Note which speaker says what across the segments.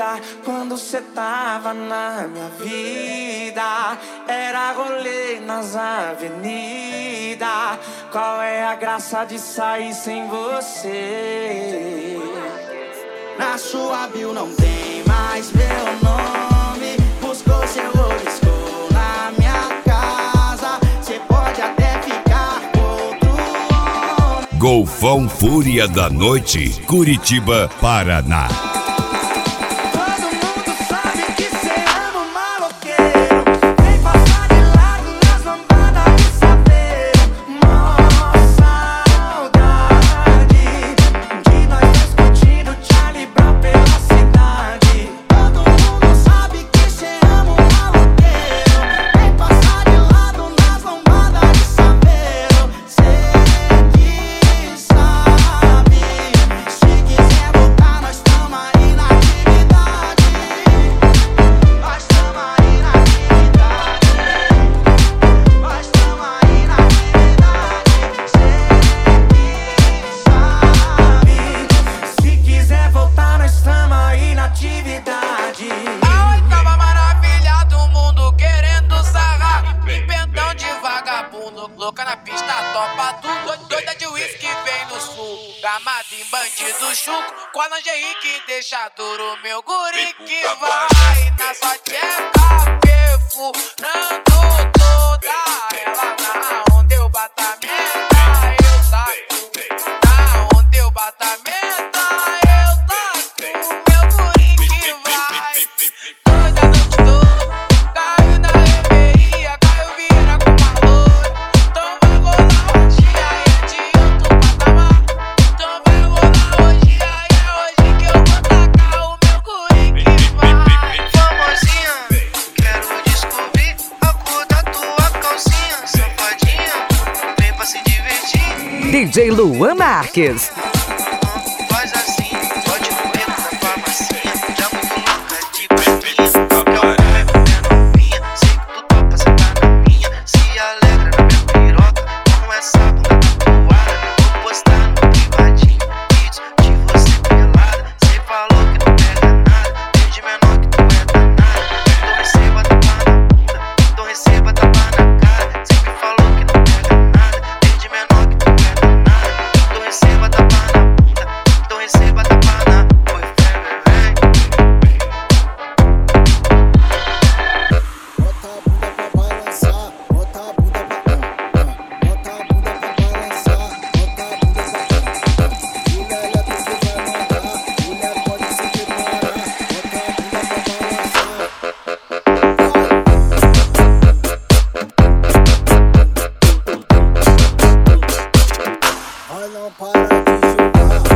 Speaker 1: vida quando cê tava na minha vida. Era rolê nas avenidas. Qual é a graça de sair sem você? Na sua bio não tem mais meu nome. Buscou seu olisco na minha casa. Cê pode até ficar com outro homem.
Speaker 2: Golfão Fúria da Noite, Curitiba, Paraná.
Speaker 1: Todo mundo sabe que cê ama o maloqueiro. Vem passar de lado nas lambadas de saveiro. Mó saudade de nós dois curtindo Charlie Brown pela cidade. Todo mundo sabe que cê ama o maloqueiro. Vem passar de lado nas lambadas de saveiro. Cê que sabe. Se quiser voltar, nós tamo aí na atividade. Nós tamo aí na atividade. Nós tamo aí na atividade. Cê que sabe. Se quiser voltar, nós tamo aí na atividade.
Speaker 3: A oitava maravilha do mundo querendo sarrar. Pimpentão de vagabundo, louca na pista, topa tudo. Doida de uísque vem no sul, gamado em bandido chuco. Com a lingerie que deixa duro, meu guri que vai na sua tcheca, perfurando toda ela. Na onde eu batamenta, eu taco. Na onde eu batamenta, eu taco. Meu guri que vai toda noite toda. Caiu na reveria, caiu vira com valor. Então vai rolar hoje, aí é de outro patamar. Então vai rolar hoje, aí é hoje que eu vou tacar o meu guri que vai.
Speaker 4: Famosinha, quero descobrir a cor da tua calcinha. Safadinha, vem pra se divertir.
Speaker 5: DJ Luan Marques.
Speaker 4: Faz assim, pode comer na farmacinha. Já muito louca de boinha. Eu bebendo novinha, sei que tu topa sentar na minha. Se alegra na minha piroca, como essa bunda tatuada. Vou postar no privadinho vídeos de você pelada. Cê falou que não pega nada, desde menor que tu é danada. Então receba tapa na bunda, então receba tapa na cara. Cê me falou que não pega nada, desde menor que tu é danada. Então receba tapa na bunda, então receba tapa na. Oi, vem.
Speaker 6: Bota a bunda pra balançar, bota a bunda pra bota a bunda pra balançar, bota a bunda pra mulher elétrica que vai mandar, mulher pode se preparar, bota a bunda pra balançar. Vai não para de jogar.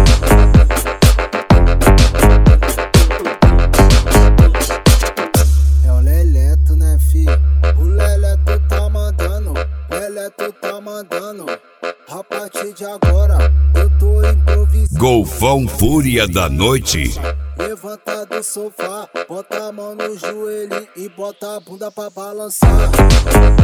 Speaker 6: É o Leleto, né, fi? O Leleto tá mandando, o Leleto tá mandando. A partir de agora, eu tô improvisando.
Speaker 2: Golfão Fúria da Noite.
Speaker 6: Levanta do sofá, bota a mão no joelho e bota a bunda pra balançar.